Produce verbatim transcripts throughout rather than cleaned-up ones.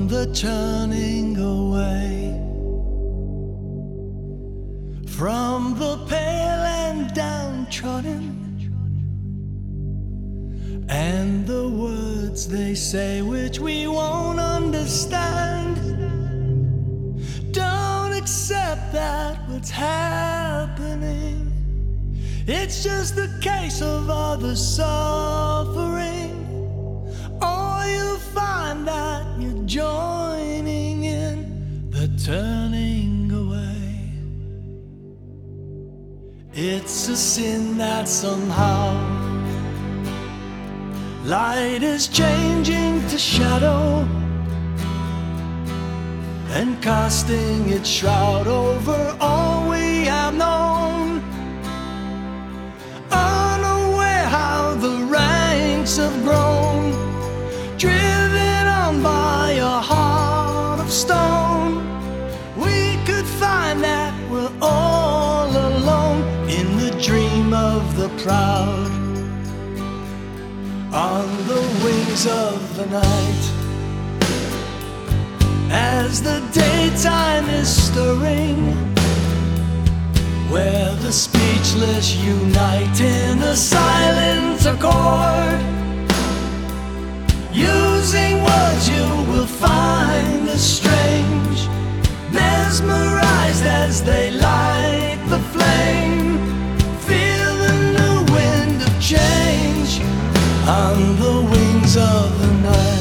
from the turning away, from the pale and downtrodden, and the words they say which we won't understand. Don't accept that what's happening, it's just a case of other suffering. Or you'll find that you're joining in the turning away. It's a sin that somehow light is changing to shadow and casting its shroud over all we have known, unaware how the ranks have grown, driven on by a heart of stone. We could find that we're all alone in the dream of the proud, on the wings of the night, as the daytime is stirring, where the speechless unite in a silent accord. Using words you will find as strange, mesmerized as they light the flame. Feel the new wind of change on the wings of the night.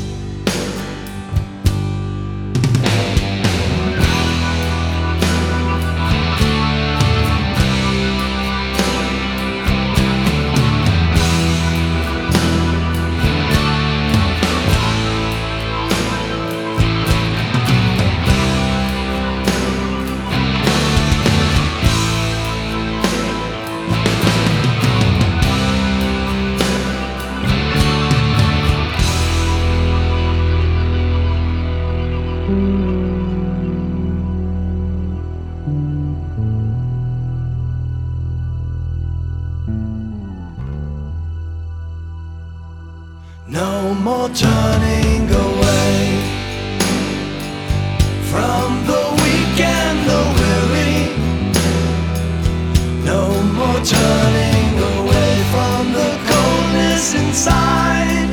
No more turning away from the weak and the weary. No more turning away from the coldness inside.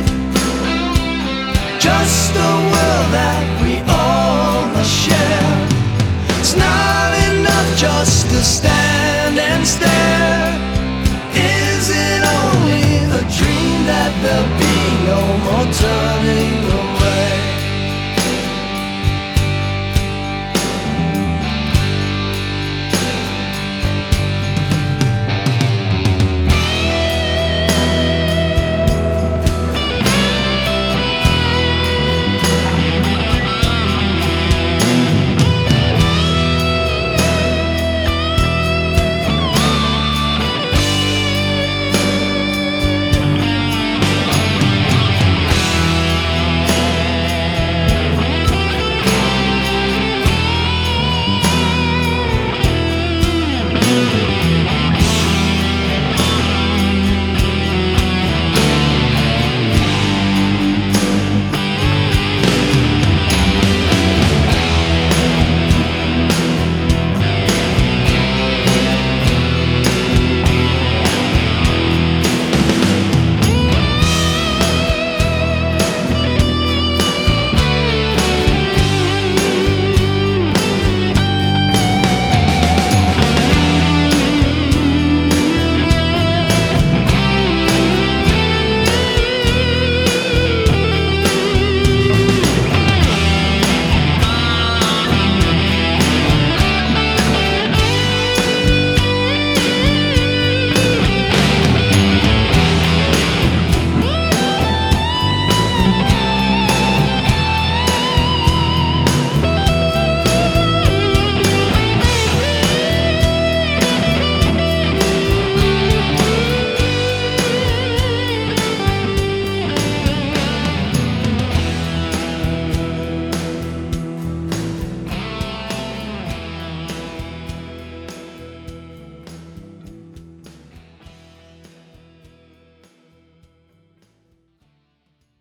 Just a world that we all must share. It's not enough just to stand and stare. Is it only a dream that there'll be no more turning away?